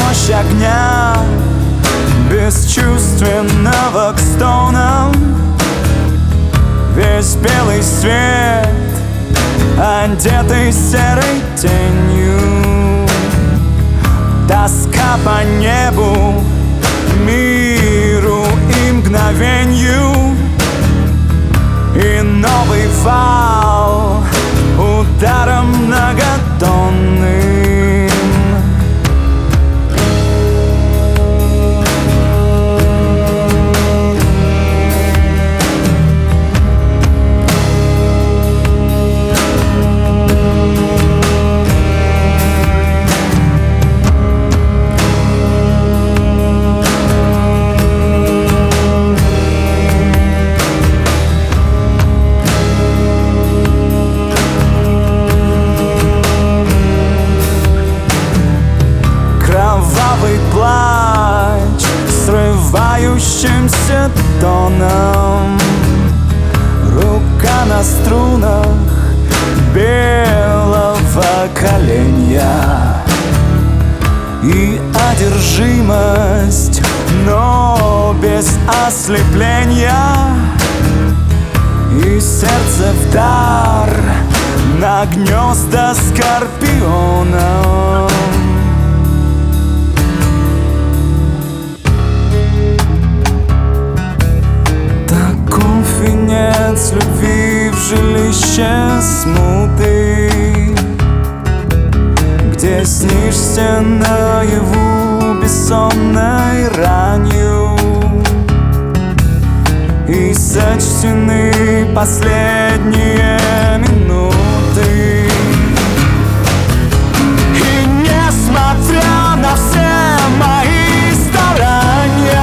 мощь огня, бесчувственного к стонам. Весь белый свет, одетый серой тенью. Тоска по небу, миру и мгновенью. И новый вал ударом многотонным. Кровавый плач срывающимся тоном. Рука на струнах белого коленя. И одержимость, но без ослепления. И сердце в дар на гнезда скорпионов. Венец любви в жилище смуты, где снишься наяву бессонной ранью. И сочтены последние минуты. И несмотря на все мои старания,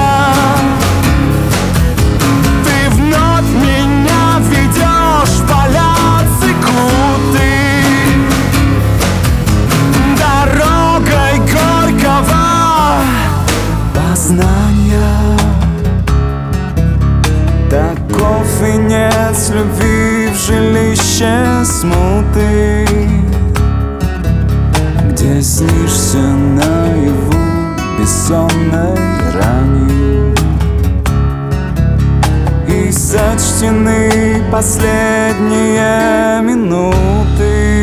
таков венец любви в жилище смуты, где снишься наяву бессонной ранью. И сочтены последние минуты.